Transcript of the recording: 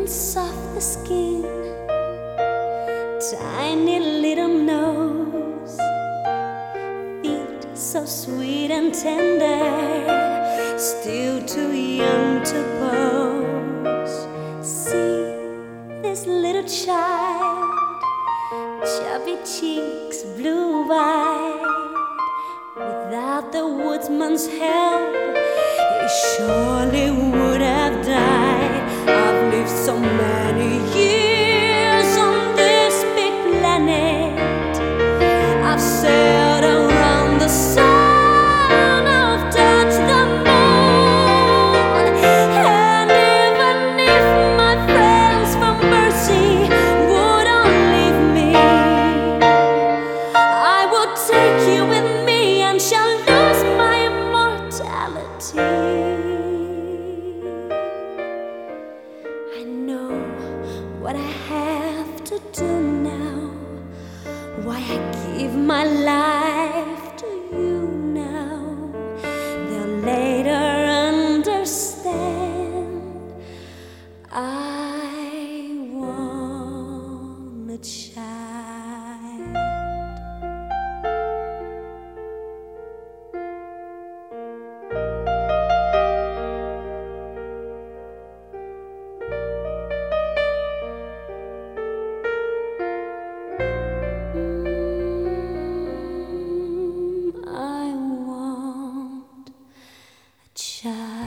soft the skin, tiny little nose, feet so sweet and tender, still too young to pose. See this little child, chubby cheeks, blue-eyed. Without the woodsman's help, he surely would have died. I've lived so many years on this big planet. I've sailed around the sun, I've touched the moon, and even if my friends from mercy wouldn't leave me, I will take you with me and shall lose my immortality. I know what I have to do now, why I give my life to you now. They'll later understand. I want a child. I want a child.